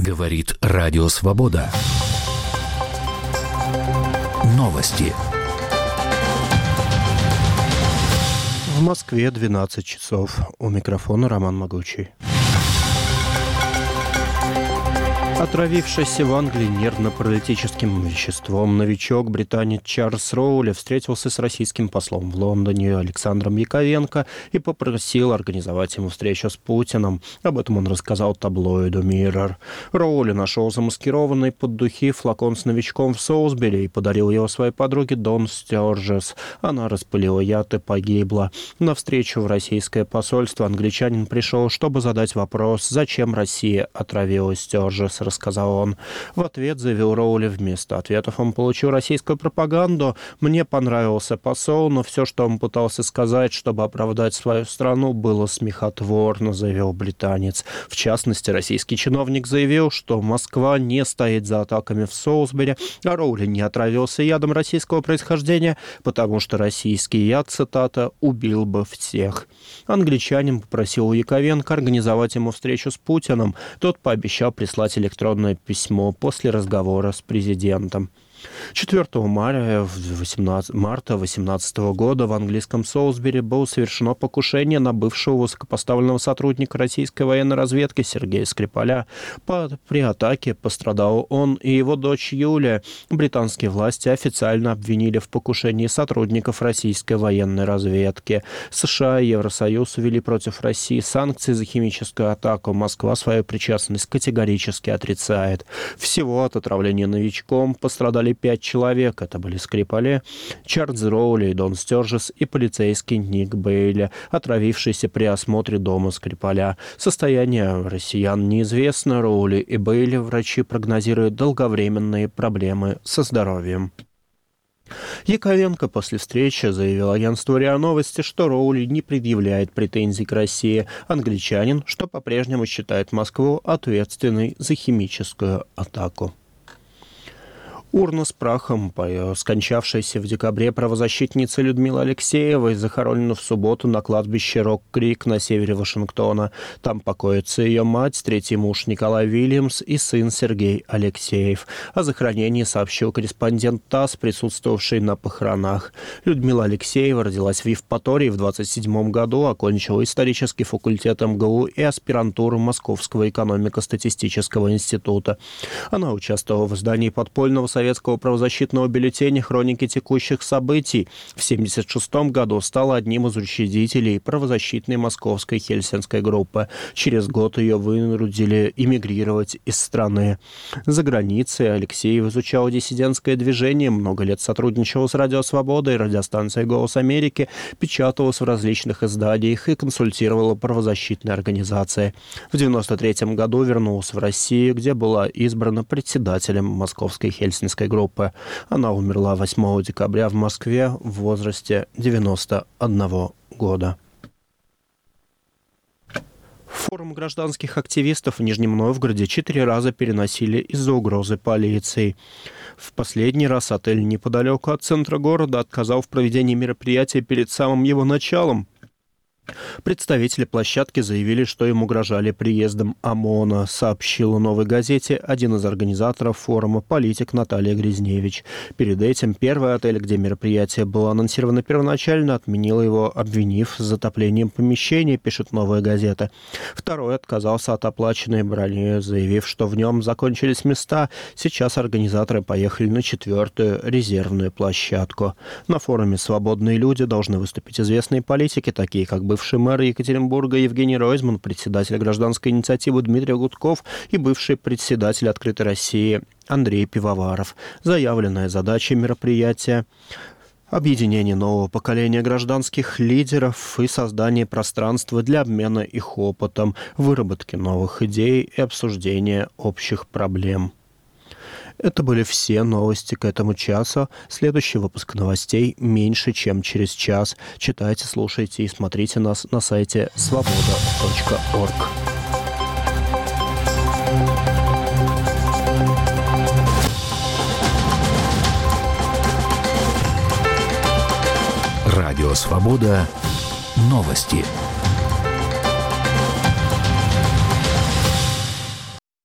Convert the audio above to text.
Говорит Радио Свобода. Новости. В Москве 12 часов. У микрофона Роман Могучий. Отравившийся в Англии нервно-паралитическим веществом новичок, британец Чарльз Роули, встретился с российским послом в Лондоне Александром Яковенко и попросил организовать ему встречу с Путиным. Об этом он рассказал таблоиду Mirror. Роули нашел замаскированный под духи флакон с новичком в Солсбери и подарил его своей подруге Дон Стёрджес. Она распылила яд и погибла. На встречу в российское посольство англичанин пришел, чтобы задать вопрос, зачем Россия отравила Стёрджес, рассказал он. В ответ заявил Роули: вместо ответов он получил российскую пропаганду. Мне понравился посол, но все, что он пытался сказать, чтобы оправдать свою страну, было смехотворно, заявил британец. В частности, российский чиновник заявил, что Москва не стоит за атаками в Солсбери, а Роули не отравился ядом российского происхождения, потому что российский яд, цитата, убил бы всех. Англичанин попросил у Яковенко организовать ему встречу с Путиным. Тот пообещал прислать электронное письмо после разговора с президентом. 4 марта 2018 года в английском Солсбери было совершено покушение на бывшего высокопоставленного сотрудника российской военной разведки Сергея Скрипаля. При атаке пострадал он и его дочь Юлия. Британские власти официально обвинили в покушении сотрудников российской военной разведки. США и Евросоюз ввели против России санкции за химическую атаку. Москва свою причастность категорически отрицает. Всего от отравления новичком пострадали 5 человек. Это были Скрипале, Чарльз Роули и Дон Стёрджес и полицейский Ник Бейли, отравившийся при осмотре дома Скрипаля. Состояние россиян неизвестно. Роули и Бейли врачи прогнозируют долговременные проблемы со здоровьем. Яковенко после встречи заявил агентству РИА Новости, что Роули не предъявляет претензий к России. Англичанин, что по-прежнему считает Москву ответственной за химическую атаку. Урна с прахом скончавшейся в декабре правозащитницы Людмилы Алексеевой захоронена в субботу на кладбище Рок-Крик на севере Вашингтона. Там покоятся ее мать, третий муж Николай Уильямс и сын Сергей Алексеев. О захоронении сообщил корреспондент ТАСС, присутствовавший на похоронах. Людмила Алексеева родилась в Евпатории в 1927 году, окончила исторический факультет МГУ и аспирантуру Московского экономико-статистического института. Она участвовала в издании подпольного советского правозащитного бюллетеня «Хроники текущих событий». В 1976 году стала одним из учредителей правозащитной московской хельсинской группы. Через год ее вынудили эмигрировать из страны. За границей Алексеев изучал диссидентское движение, много лет сотрудничал с Радио Свобода и радиостанцией «Голос Америки», печаталась в различных изданиях и консультировала правозащитные организации. В 1993 году вернулась в Россию, где была избрана председателем московской хельсинской группы. Она умерла 8 декабря в Москве в возрасте 91 года. Форум гражданских активистов в Нижнем Новгороде 4 раза переносили из-за угрозы полиции. В последний раз отель неподалеку от центра города отказал в проведении мероприятия перед самым его началом. Представители площадки заявили, что им угрожали приездом ОМОНа, сообщила «Новой газете» один из организаторов форума, политик Наталья Грязневич. Перед этим первый отель, где мероприятие было анонсировано первоначально, отменил его, обвинив затоплением помещения, пишет «Новая газета». Второй отказался от оплаченной брони, заявив, что в нем закончились места. Сейчас организаторы поехали на 4-ю резервную площадку. На форуме «Свободные люди» должны выступить известные политики, такие как бывший мэр Екатеринбурга Евгений Ройзман, председатель гражданской инициативы Дмитрий Гудков и бывший председатель «Открытой России» Андрей Пивоваров. Заявленная задача мероприятия – объединение нового поколения гражданских лидеров и создание пространства для обмена их опытом, выработки новых идей и обсуждения общих проблем. Это были все новости к этому часу. Следующий выпуск новостей меньше, чем через час. Читайте, слушайте и смотрите нас на сайте svoboda.org. Радио «Свобода». Новости.